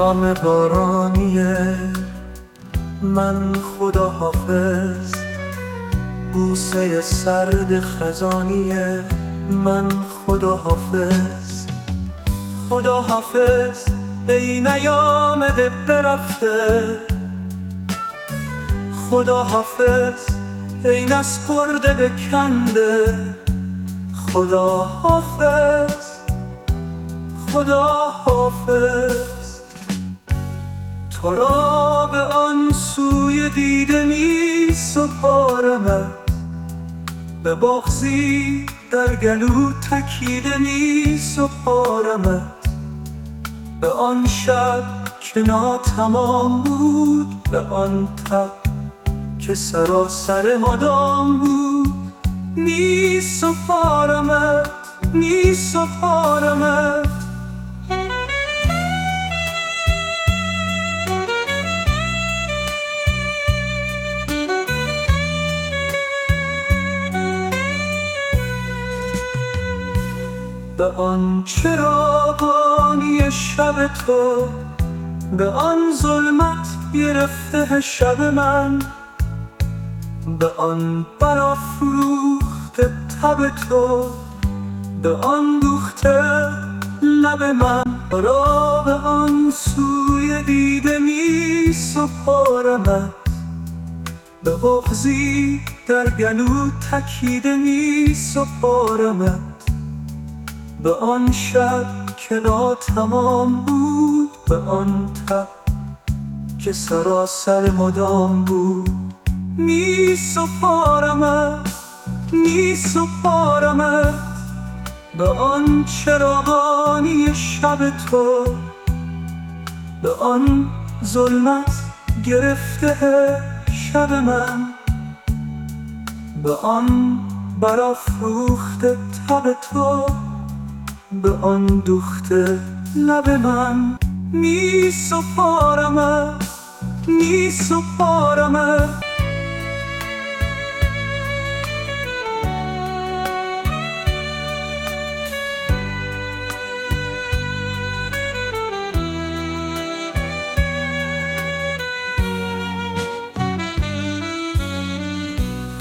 غم بارانیه من خدا حافظ، بوسه سرد خزانیه من خدا حافظ. خدا حافظ ای نیامده برفته، خدا حافظ ای نسپرده بکنده. خدا حافظ، خدا حافظ. تو را به آن سوی دیده می سپارمت، به بغضی در گلو تکیده می سپارمت. به آن شب که ناتمام بود، به آن تب که سراسر مدام بود، می سپارمت، می سپارمت. به آن چراغانی شب تو، به آن ظلمت گرفته شب من، به آن برافروخته تب تو، به آن دوخته لب من. را به آن سوی دیده می سپارمت، به بغضی در گلو تکیده می سپارمت. به آن شب که ناتمام بود، به آن تب که سراسر مدام بود، می سپارمت، می سپارمت. به آن چراغانی شب تو، به آن ظلمت گرفته شب من، به آن برافروخته تب تو، به آن دوخته لب من. می سپارمت، می سپارمت.